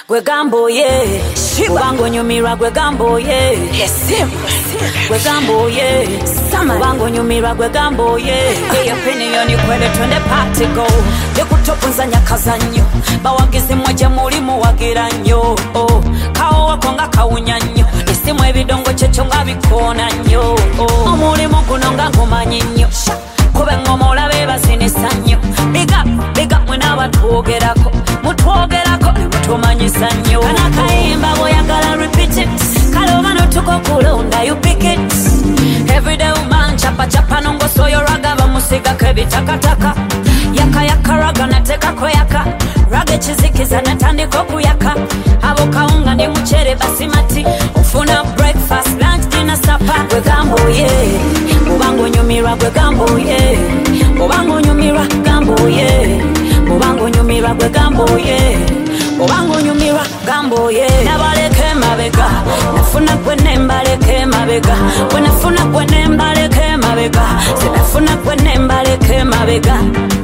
gwe gambo ye ubango nyumirwa gwe gambo ye gwe gambo ye ubango nyumirwa gwe gambo ye opinion kwele twende party go yekutopunza nyakazanyo bawagizi mwaje muri muwagira nnyo kawo wakonga kawunya nnyo isimu ebidongo kyekyo nga bikona nnyo omulimu guno nga ngumanyi nnyo kube ng'omola bebazinisa nnyo biga mwena batwogerako mutwogerako ne mutumanyisa nnyo kana kayimba bw'oyagala repeat it kale oba notuko kulonda you pick it everyday man chapa nongosoyo raga bamusigako ebitakataka yaka raga natekako yaka raga ekizikiza natandika okuyaka abo kawunga ndi mucere basimati ofuna breakfast lunch dinner supper gwe gambo ye ubango nyumirwa gwe gambo ye ubango nyumirwa gambo ye ubango nyumirwa gwe gambo ye ubango nyumirwa gambo ye nabaleke mabega nafuna gwe nembaleke mabega bwe nafuna gwe nembaleke mabega sinafuna gwe nembaleke mabega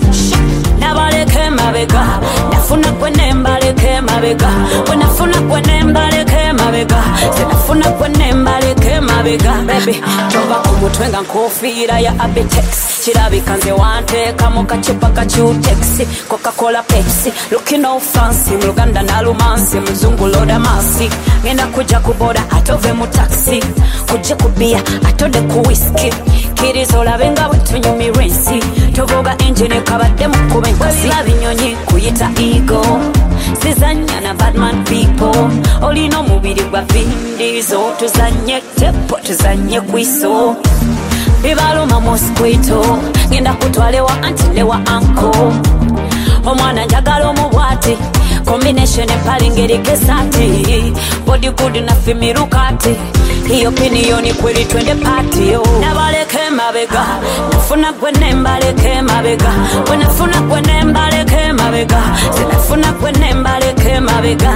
nabaleke mabega nafuna gwe nembaleke mabega bwe nafuna gwe nembaleke mabega sinafuna gwe nembaleke mabega baby toba ku mutwe nga nkofiira ya Abitex kirabika nze wanteeka mu kacupa ka Cutex Coca-Cola Pepsi looking all fancy mu Luganda nalumansi muzungu loda masi ngenda kuja kuboda atove mu taxi kuje kubia atode ku whisky kirizo olabe nga bwetunyumira ensi tovuga engine kabadde mu kube nkasi binyonyi kuyita ego sizanya na badman people olina omubiri gwa vindizo tuzanye tepo tuzanye kwiso bibaluma mosquito ngenda kutwalewa anti lewa anko omwana njagala omubwati combination empalingeri kesati body good na fimirukati hiyo opinion kweli twende party yo nabaleke mabega nafuna gwe nembaleke mabega bwe nafuna gwe nembaleke mabega sinafuna gwe nembaleke mabega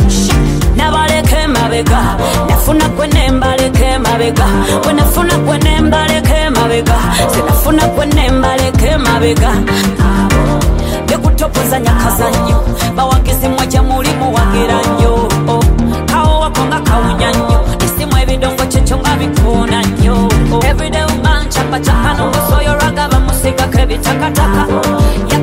nabaleke mabega nafuna gwe nembaleke mabega bwe nafuna gwe nembaleke mabega sinafuna gwe nembaleke mabega yekutopoza nyakazanyo bawagizi mwaja muri muwagira nnyo kawo wakonga kawunya nnyo isimu ebidongo kyekyo nga bikona nnyo everyday man chapa nongosoyo raga bamusigako ebitakataka